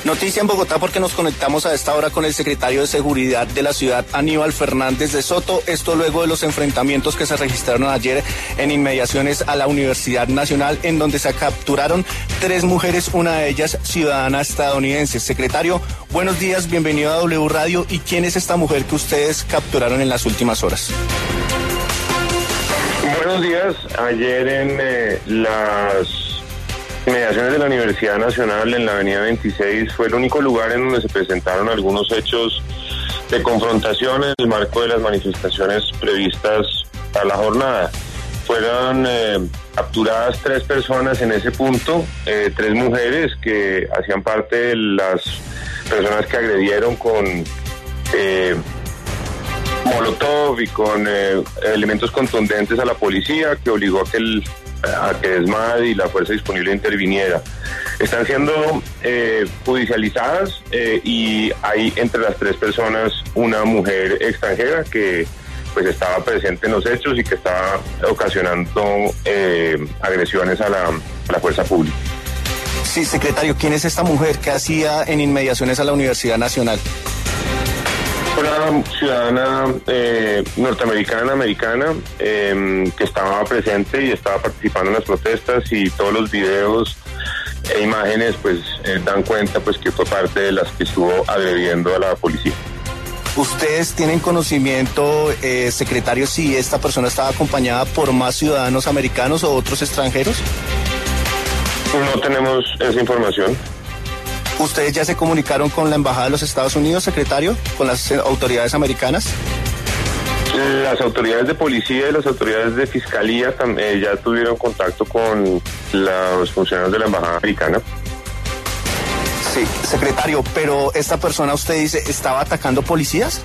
Noticia en Bogotá porque nos conectamos a esta hora con el secretario de Seguridad de la ciudad, Aníbal Fernández de Soto. Esto luego de los enfrentamientos que se registraron ayer en inmediaciones a la Universidad Nacional, en donde se capturaron 3 mujeres, una de ellas ciudadana estadounidense. Secretario, buenos días, bienvenido a W Radio. ¿Y quién es esta mujer que ustedes capturaron en las últimas horas? Buenos días. Ayer en las inmediaciones de la Universidad Nacional, en la avenida 26, fue el único lugar en donde se presentaron algunos hechos de confrontación en el marco de las manifestaciones previstas para la jornada. Fueron capturadas 3 personas en ese punto, 3 mujeres que hacían parte de las personas que agredieron con molotov y con elementos contundentes a la policía, que obligó a que ESMAD y la fuerza disponible interviniera. Están siendo judicializadas y hay entre las 3 personas una mujer extranjera que pues estaba presente en los hechos y que estaba ocasionando agresiones a la fuerza pública. Sí, secretario, ¿quién es esta mujer que hacía en inmediaciones a la Universidad Nacional? Una ciudadana americana, que estaba presente y estaba participando en las protestas, y todos los videos e imágenes pues dan cuenta pues que fue parte de las que estuvo agrediendo a la policía. ¿Ustedes tienen conocimiento, secretario, si esta persona estaba acompañada por más ciudadanos americanos o otros extranjeros? No tenemos esa información. ¿Ustedes ya se comunicaron con la Embajada de los Estados Unidos, secretario, con las autoridades americanas? Las autoridades de policía y las autoridades de fiscalía ya tuvieron contacto con los funcionarios de la Embajada americana. Sí, secretario, pero esta persona, usted dice, ¿estaba atacando policías?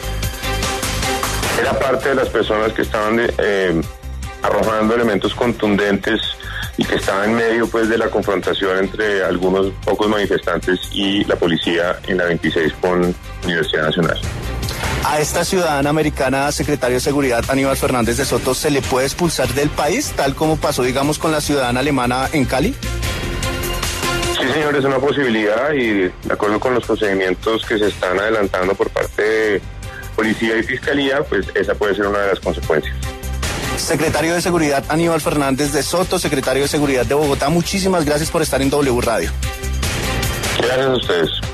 Era parte de las personas que estaban arrojando elementos contundentes y que estaba en medio pues de la confrontación entre algunos pocos manifestantes y la policía en la 26 con Universidad Nacional. ¿A esta ciudadana americana, secretario de Seguridad, Aníbal Fernández de Soto, se le puede expulsar del país, tal como pasó, digamos, con la ciudadana alemana en Cali? Sí, señor, es una posibilidad, y de acuerdo con los procedimientos que se están adelantando por parte de policía y fiscalía, pues esa puede ser una de las consecuencias. Secretario de Seguridad Aníbal Fernández de Soto, secretario de Seguridad de Bogotá, muchísimas gracias por estar en W Radio. Gracias a ustedes.